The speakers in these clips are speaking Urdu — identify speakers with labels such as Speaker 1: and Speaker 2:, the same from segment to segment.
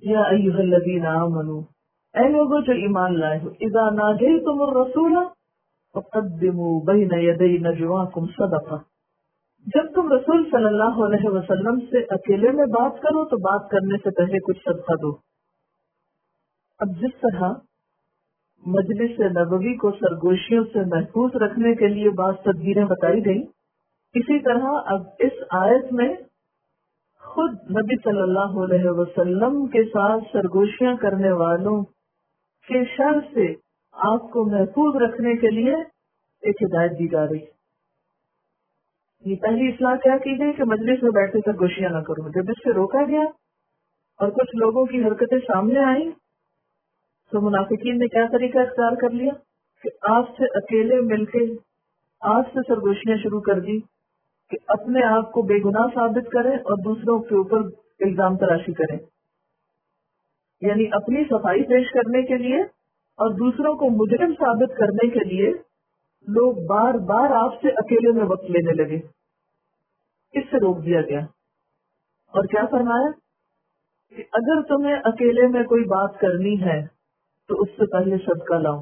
Speaker 1: یا ایھا الذین آمنوا، اے لوگوں جو ایمان لائے ہو، اذا ناجیتم الرسول فقدموا بین یدی نجواکم صدقہ، جب تم رسول صلی اللہ علیہ وسلم سے اکیلے میں بات کرو تو بات کرنے سے پہلے کچھ صدقہ دو۔ اب جس طرح مجلس نبوی کو سرگوشیوں سے محفوظ رکھنے کے لیے بعض تدبیریں بتائی گئیں، اسی طرح اب اس آیت میں خود نبی صلی اللہ علیہ وسلم کے ساتھ سرگوشیاں کرنے والوں کے شر سے آپ کو محفوظ رکھنے کے لیے ایک ہدایت دی جا رہی ہے۔ یہ پہلی اصلاح کیا کی گئی کہ مجلس میں بیٹھے سرگوشیاں نہ کرو۔ جب اس سے روکا گیا اور کچھ لوگوں کی حرکتیں سامنے آئیں تو منافقین نے کیا طریقہ اختیار کر لیا کہ آپ سے اکیلے مل کے آج سے سرگوشیاں شروع کر دی کہ اپنے آپ کو بے گناہ ثابت کریں اور دوسروں کے اوپر الزام تراشی کریں، یعنی اپنی صفائی پیش کرنے کے لیے اور دوسروں کو مجرم ثابت کرنے کے لیے لوگ بار بار آپ سے اکیلے میں وقت لینے لگے۔ اس سے روک دیا گیا اور کیا فرمایا کہ اگر تمہیں اکیلے میں کوئی بات کرنی ہے تو اس سے پہلے صدقہ لاؤ،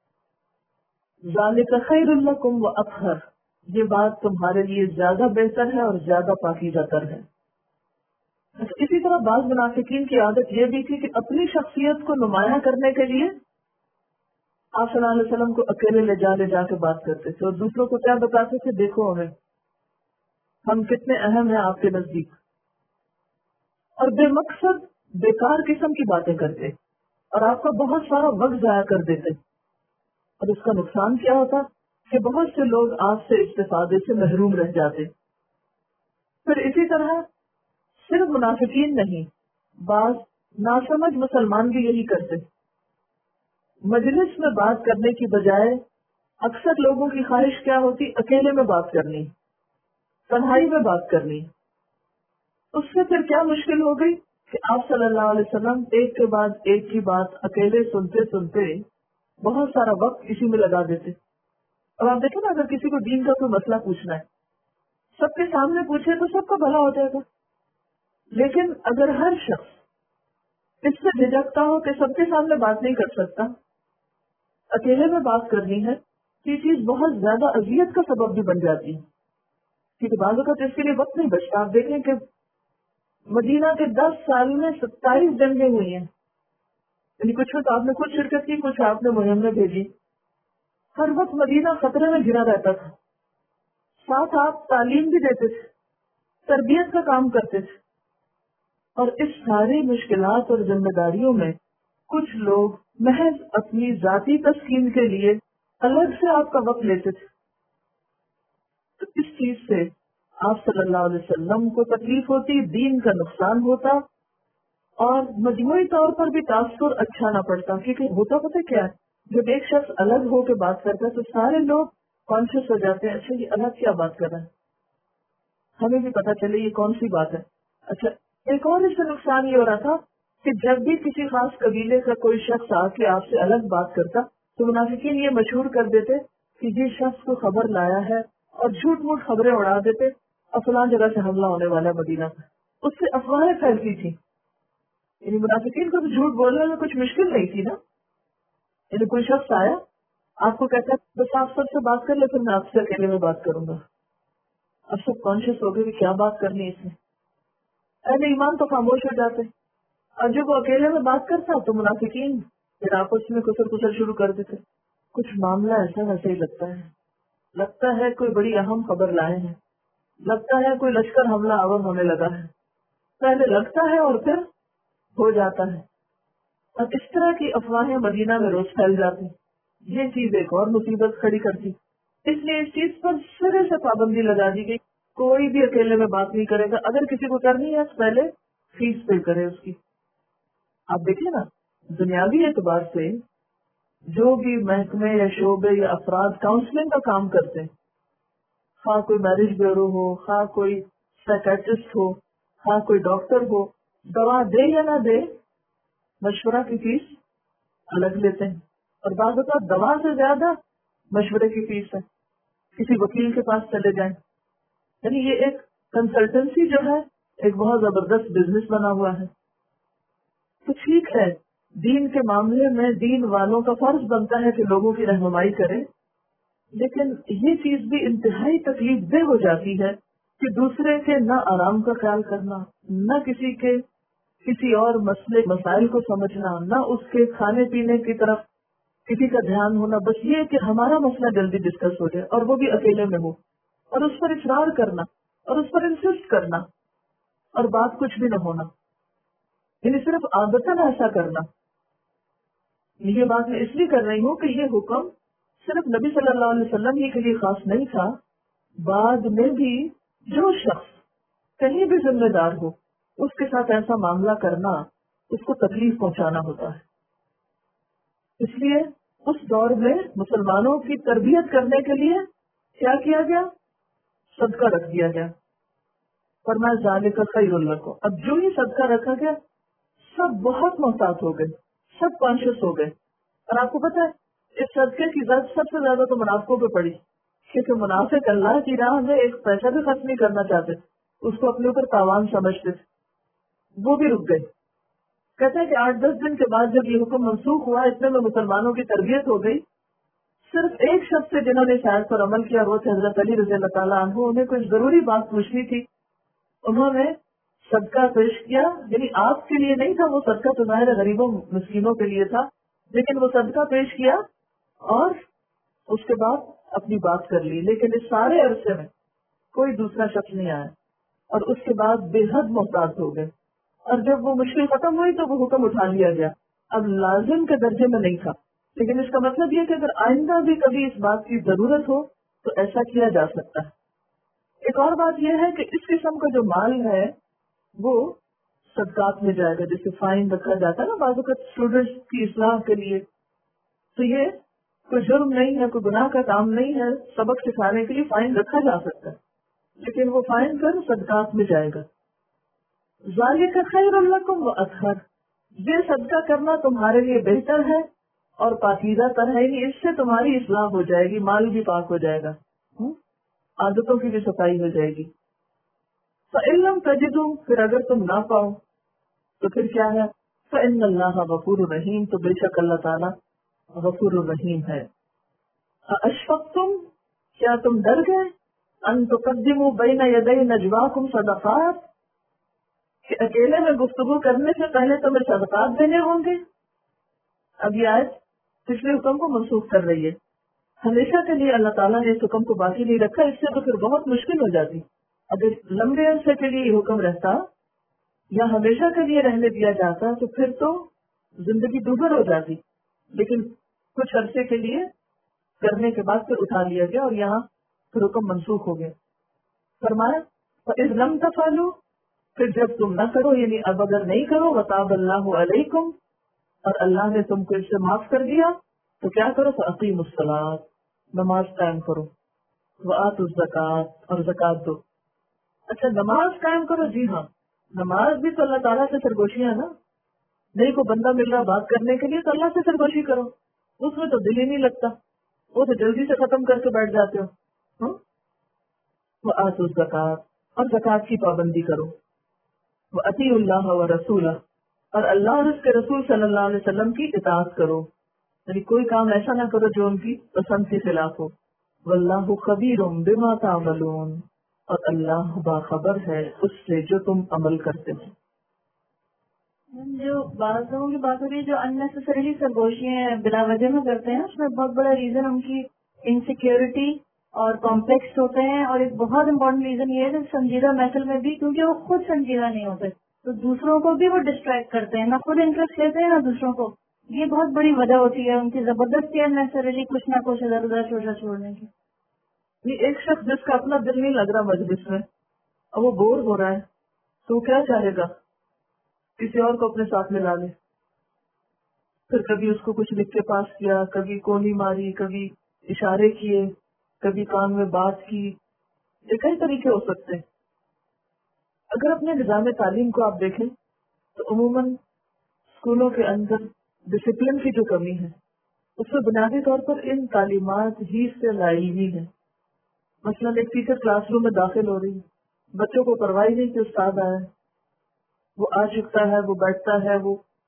Speaker 1: ذالک خیر لکم واطہر، یہ بات تمہارے لیے زیادہ بہتر ہے اور زیادہ پاکیزہ تر ہے۔ اسی طرح بعض منافقین کی عادت یہ بھی تھی کہ اپنی شخصیت کو نمایاں کرنے کے لیے آپ صلی اللہ علیہ وسلم کو اکیلے لے جا کے بات کرتے تھے اور دوسروں کو کیا بتاتے تھے، دیکھو ہم کتنے اہم ہیں آپ کے نزدیک، اور بے مقصد بیکار قسم کی باتیں کرتے اور آپ کا بہت سارا وقت ضائع کر دیتے، اور اس کا نقصان کیا ہوتا کہ بہت سے لوگ آپ سے استفادے سے محروم رہ جاتے۔ پھر اسی طرح صرف منافقین نہیں، بعض ناسمجھ مسلمان بھی یہی کرتے، مجلس میں بات کرنے کی بجائے اکثر لوگوں کی خواہش کیا ہوتی، اکیلے میں بات کرنی، تنہائی میں بات کرنی۔ اس سے پھر کیا مشکل ہو گئی کہ آپ صلی اللہ علیہ وسلم ایک کے بعد ایک کی بات اکیلے سنتے سنتے بہت سارا وقت اسی میں لگا دیتے۔ اور آپ دیکھیں نا، اگر کسی کو دین کا کوئی مسئلہ پوچھنا ہے، سب کے سامنے پوچھے تو سب کا بھلا ہو جائے گا، لیکن اگر ہر شخص اس سے جھجکتا ہو کہ سب کے سامنے بات نہیں کر سکتا، اکیلے میں بات کرنی ہے، تو یہ چیز بہت زیادہ اذیت کا سبب بھی بن جاتی ہے، کیونکہ بعض اوقات اس کے لیے وقت نہیں بچتا۔ آپ دیکھیں کہ مدینہ کے 10 سال میں 27 جنگیں ہوئی ہیں، یعنی کچھ میں تو آپ نے خود شرکت کی، کچھ آپ نے مہم میں بھیجی، ہر وقت مدینہ خطرے میں گھرا رہتا تھا، ساتھ آپ تعلیم بھی دیتے تھے، تربیت کا کام کرتے تھے، اور اس ساری مشکلات اور ذمہ داریوں میں کچھ لوگ محض اپنی ذاتی تسکین کے لیے الگ سے آپ کا وقت لیتے تھے۔ تو اس چیز سے آپ صلی اللہ علیہ وسلم کو تکلیف ہوتی، دین کا نقصان ہوتا، اور مجموعی طور پر بھی تاثر اچھا نہ پڑتا، کیونکہ ہوتا پتہ کیا ہے، جب ایک شخص الگ ہو کے بات کرتا ہے تو سارے لوگ کانشیس ہو جاتے ہیں، اچھا یہ الگ کیا بات کر رہا ہے، ہمیں بھی پتا چلے یہ کون سی بات ہے۔ اچھا ایک اور اس سے نقصان یہ ہو رہا تھا کہ جب بھی کسی خاص قبیلے کا کوئی شخص آ کے آپ سے الگ بات کرتا تو منافقین یہ مشہور کر دیتے کہ یہ شخص کو خبر لایا ہے، اور جھوٹ موٹ خبریں اڑا دیتے، اور فلاں جگہ سے حملہ ہونے والا ہے مدینہ میں۔ اس سے افواہیں پھیلتی تھی، یعنی منافقین کو تو جھوٹ بولنے میں کچھ مشکل نہیں تھی نا، یعنی کوئی شخص آیا آپ کو کہتا ہے بس آپ سب سے بات کر لے، پھر میں آپ سے اکیلے میں بات کروں گا، اب سب کانشیس ہو گئے کہ کیا بات کرنی ہے اس میں، اہل ایمان تو خاموش ہو جاتے، اور جب وہ اکیلے میں بات کرتا تو منافقین پھر آپس میں کسر کسر شروع کر دیتے، کچھ معاملہ ایسا ویسے ہی لگتا ہے کوئی بڑی اہم خبر لائے ہیں، لگتا ہے کوئی لشکر حملہ آور ہونے لگا ہے، پہلے لگتا ہے اور پھر ہو جاتا ہے، اور اس طرح کی افواہیں مدینہ میں روز پھیل جاتی، یہ چیز ایک اور مصیبت کھڑی کرتی۔ اس لیے اس چیز پر سرے سے پابندی لگا دی گئی، کوئی بھی اکیلے میں بات نہیں کرے گا، اگر کسی کو کرنی ہے پہلے فیس پے کرے اس کی۔ آپ دیکھیں نا، دنیاوی اعتبار سے جو بھی محکمے یا شعبے یا افراد کاؤنسلنگ کا کام کرتے ہیں، خواہ کوئی میرج بیورو ہو، خواہ کوئی سائیکیٹرسٹ ہو، خواہ کوئی ڈاکٹر ہو، دوا دے یا نہ دے، مشورہ کی فیس الگ لیتے ہیں، اور بعض اوقات دوا سے زیادہ مشورے کی فیس ہے، کسی وکیل کے پاس چلے جائیں، یعنی یہ ایک کنسلٹنسی جو ہے ایک بہت زبردست بزنس بنا ہوا ہے۔ تو ٹھیک ہے، دین کے معاملے میں دین والوں کا فرض بنتا ہے کہ لوگوں کی رہنمائی کریں، لیکن یہ چیز بھی انتہائی تکلیف دہ ہو جاتی ہے کہ دوسرے کے نہ آرام کا خیال کرنا، نہ کسی اور مسائل کو سمجھنا، نہ اس کے کھانے پینے کی طرف کسی کا دھیان ہونا، بس یہ کہ ہمارا مسئلہ جلدی ڈسکس ہو جائے اور وہ بھی اکیلے میں ہو، اور اس پر اصرار کرنا اور اس پر انسسٹ کرنا اور بات کچھ بھی نہ ہونا، یعنی صرف عادتاً ایسا کرنا۔ یہ بات میں اس لیے کر رہی ہوں کہ یہ حکم صرف نبی صلی اللہ علیہ وسلم ہی کے لیے خاص نہیں تھا، بعد میں بھی جو شخص کہیں بھی ذمہ دار ہو اس کے ساتھ ایسا معاملہ کرنا اس کو تکلیف پہنچانا ہوتا ہے۔ اس لیے اس دور میں مسلمانوں کی تربیت کرنے کے لیے کیا کیا گیا؟ صدقہ رکھ دیا گیا، فرمایا ذالک خیر لکم۔ اب جو ہی صدقہ رکھا گیا سب بہت محتاط ہو گئے، سب کانشیس ہو گئے، اور آپ کو پتا ہے اس صدقے کی ضرورت سب سے زیادہ تو منافقوں پہ پڑی، کیونکہ منافق اللہ کی راہ میں ایک پیسہ بھی خرچ نہیں کرنا چاہتے، اس کو اپنے اوپر تاوان سمجھتے تھے، وہ بھی رک گئے۔ کہتے ہیں کہ 8-10 دن کے بعد جب یہ حکم منسوخ ہوا، اتنے میں مسلمانوں کی تربیت ہو گئی، صرف ایک شخص سے جنہوں نے شاید پر عمل کیا وہ تھے حضرت علی رضی اللہ تعالیٰ عنہ۔ انہیں کوئی ضروری بات پوچھنی تھی، انہوں نے صدقہ پیش کیا، یعنی آپ کے لیے نہیں تھا وہ صدقہ، تو ظاہر غریبوں مسکینوں کے لیے تھا، لیکن وہ صدقہ پیش کیا اور اس کے بعد اپنی بات کر لی، لیکن اس سارے عرصے میں کوئی دوسرا شخص نہیں آیا، اور اس کے بعد بے حد محتاط ہو گئے، اور جب وہ مشکل ختم ہوئی تو وہ حکم اٹھا لیا گیا، اب لازم کے درجے میں نہیں تھا، لیکن اس کا مطلب یہ کہ اگر آئندہ بھی کبھی اس بات کی ضرورت ہو تو ایسا کیا جا سکتا ہے۔ ایک اور بات یہ ہے کہ اس قسم کا جو مال ہے وہ صدقات میں جائے گا، جیسے فائن رکھا جاتا ہے نا بعض اوقات اسٹوڈنٹس کی اصلاح کے لیے، تو یہ کوئی جرم نہیں ہے، کوئی گناہ کا کام نہیں ہے، سبق سکھانے کے لیے فائن رکھا جا سکتا ہے، لیکن وہ فائن پھر صدقات میں جائے گا۔ ذالک خیر لکم واطہر، یہ صدقہ کرنا تمہارے لیے بہتر ہے اور پاکیزہ تر ہے، یعنی اس سے تمہاری اصلاح ہو جائے گی، مال بھی پاک ہو جائے گا، عادتوں کی بھی صفائی ہو جائے گی۔ فَإِن لَّمْ تَجِدُوا، پھر اگر تم نہ پاؤ تو پھر کیا ہے؟ فَإِنَّ اللَّهَ غَفُورٌ رَحِيمٌ، تو بے شک اللہ تعالیٰ غفور الرحیم ہے۔ أَأَشْفَقْتُمْ، کیا تم ڈر گئے؟ أَن تُقَدِّمُوا بَيْنَ يَدَيْ نَجْوَاكُمْ صَدَقَاتٍ، کہ اکیلے میں گفتگو کرنے سے پہلے تمہیں صدقات دینے ہوں گے۔ اب یہ آیت پچھلے حکم کو منسوخ کر رہی ہے، ہمیشہ کے لیے اللہ تعالیٰ نے اس حکم کو باقی نہیں رکھا، اس سے تو پھر بہت مشکل ہو جاتی، اگر لمبے عرصے کے لیے یہ حکم رہتا یا ہمیشہ کے لیے رہنے دیا جاتا تو پھر تو زندگی دوبھر ہو جاتی، لیکن کچھ عرصے کے لیے کرنے کے بعد پھر اٹھا لیا گیا اور یہاں پھر حکم منسوخ ہو گیا۔ فرمایا فَإِذْ لَمْ تَفْعَلُوا، پھر جب تم نہ کرو، یعنی اب اگر نہیں کرو، وَتَابَ اللَّهُ عَلَيْكُمْ، اور اللہ نے تم کو اس سے معاف کر دیا، تو کیا کرو؟ فَأَقِيمُوا الصَّلَاةَ، نماز قائم کرو، وَآتُوا الزَّكَاةَ، اور زکات دو۔ اچھا نماز قائم کرو، جی ہاں، نماز بھی تو اللہ تعالیٰ سے سرگوشیاں نا، نہیں کو بندہ مل رہا بات کرنے کے لیے تو اللہ سے سرگوشی کرو، اس میں تو دل ہی نہیں لگتا، وہ تو جلدی سے ختم کر کے بیٹھ جاتے ہو۔ وَآتُوا الزَّكَاةَ، اور زکات کی پابندی کرو، وَأَطِيعُوا اللَّهَ وَرَسُولَهُ، اور اللہ اور اس کے رسول صلی اللہ علیہ وسلم کی اطاعت کرو، یعنی کوئی کام ایسا نہ کرو جو ان کی پسند کے خلاف ہو۔ وَاللَّهُ خَبِيرٌ بِمَا تَعْمَلُونَ، اور اللہ باخبر ہے اس سے جو تم عمل کرتے ہو۔
Speaker 2: جو بعض لوگوں کی بات ہو رہی ہے جو اننیسیسریلی سرگوشیاں بلا وجہ میں کرتے ہیں، اس میں بہت بڑا ریزن ان کی انسیکیورٹی اور کمپلیکس ہوتے ہیں، اور ایک بہت امپورٹنٹ ریزن یہ ہے کہ سنجیدہ محفل میں بھی کیونکہ وہ خود سنجیدہ نہیں ہوتے تو دوسروں کو بھی وہ ڈسٹریکٹ کرتے ہیں، نہ خود انٹرسٹ لیتے ہیں نہ دوسروں کو، یہ بہت بڑی وجہ ہوتی ہے ان کی زبردستی اننیسیسریلی کچھ نہ کچھ ادھر ادھر چھوڑنے کی۔
Speaker 1: یہ ایک شخص جس کا اپنا دل نہیں لگ رہا مجلس میں اور وہ بور ہو رہا ہے تو وہ کیا چاہے گا؟ کسی اور کو اپنے ساتھ ملا لے، پھر کبھی اس کو کچھ لکھ کے پاس کیا، کبھی کونی ماری، کبھی اشارے کیے، کبھی کان میں بات کی، یہ کئی طریقے ہو سکتے ہیں۔ اگر اپنے نظام تعلیم کو آپ دیکھیں تو عموماً اسکولوں کے اندر ڈسپلن کی جو کمی ہے اس میں بنیادی طور پر ان تعلیمات ہی سے لائی ہوئی ہے۔ مثلاً ایک ٹیچر کلاس روم میں داخل ہو رہی ہے، بچوں کو پرواہ نہیں کہ استاد آیا ہے، وہ آ چکتا ہے، وہ بیٹھتا ہے، وہ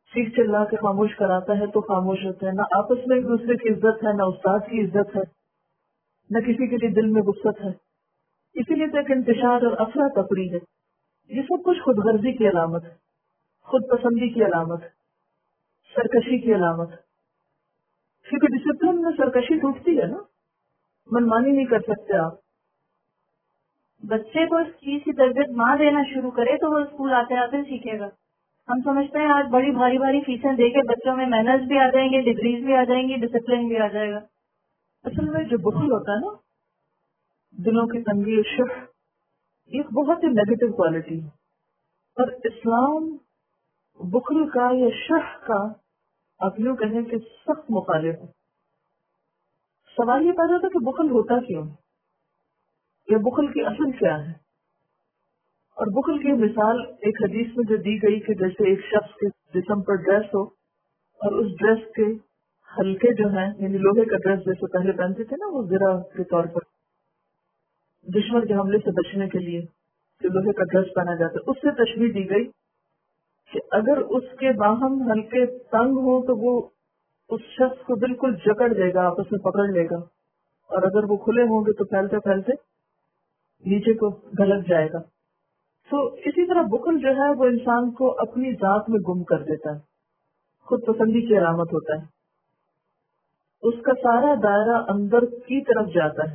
Speaker 1: چیخ چلا کے خاموش کراتا ہے تو خاموش ہوتے ہیں. نہ آپس میں ایک دوسرے کی عزت ہے، نہ استاد کی عزت ہے، نہ کسی کے لیے دل میں وسعت ہے. اسی لیے تو ایک انتشار اور افراتفری ہے. یہ سب کچھ خود غرضی کی علامت ہے، خود پسندی کی علامت ہے، سرکشی کی علامت ہے. کیونکہ ڈسپلن میں سرکشی ٹوٹتی ہے نا، منمانی نہیں کر سکتے آپ.
Speaker 2: بچے کو اس چیز کی تربیت ماں دینا شروع کرے تو وہ اسکول آتے آتے سیکھے گا. ہم سمجھتے ہیں آج بڑی بھاری بھاری فیسیں دے کے بچوں میں مینرز بھی آ جائیں گے، ڈگریز بھی آ جائیں گی، ڈسپلن بھی آ جائے گا.
Speaker 1: اصل میں جو بخل ہوتا ہے نا، دلوں کی تنگی اور شح، یہ بہت ہی نیگیٹو کوالٹی ہے. اور اسلام بخل کا یا شح کا آپ یوں کہیں کہ سخت مخالف ہے. سوال یہ پیدا ہوتا کہ بخل ہوتا کیوں ہے، یا بخل کی اصل کیا ہے. اور بخل کی مثال ایک حدیث میں جو دی گئی کہ جیسے ایک شخص کے جسم پر ڈریس ہو اور اس ڈریس کے ہلکے جو ہیں، یعنی لوہے کا ڈریس جیسے پہلے پہنتے تھے نا وہ زرہ کے طور پر دشمن کے حملے سے بچنے کے لیے جو لوہے کا ڈریس پہنا جاتا ہے، اس سے تشبیہ دی گئی کہ اگر اس کے باہم ہلکے تنگ ہو تو وہ اس شخص کو بالکل جکڑ دے گا، آپس میں پکڑ لے گا. اور اگر وہ کھلے ہوں گے تو پھیلتے پھیلتے نیچے کو گھلک جائے گا. تو اسی طرح بخل جو ہے وہ انسان کو اپنی ذات میں گم کر دیتا ہے، خود پسندی کی علامت ہوتا ہے. اس کا سارا دائرہ اندر کی طرف جاتا ہے.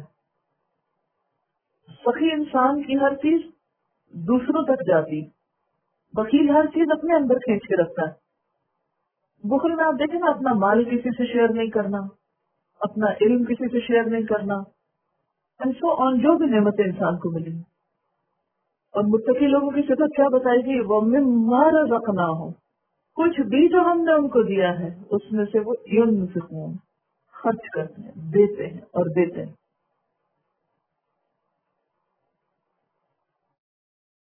Speaker 1: سخی انسان کی ہر چیز دوسروں تک جاتی، بخیل ہر چیز اپنے اندر کھینچ کے رکھتا ہے. بخل میں آپ دیکھیں نا، اپنا مال کسی سے شیئر نہیں کرنا، اپنا علم کسی سے شیئر نہیں کرنا، اینڈ سو آن، جو بھی نعمتیں انسان کو ملی. اور متقی لوگوں کی صفت کیا بتائی گئی؟ وَمِمَّا رَزَقْنَاهُمْ، کچھ بھی جو ہم نے ان کو دیا ہے اس میں سے وہ ينفقون، خرچ کرتے ہیں، دیتے ہیں اور دیتے ہیں.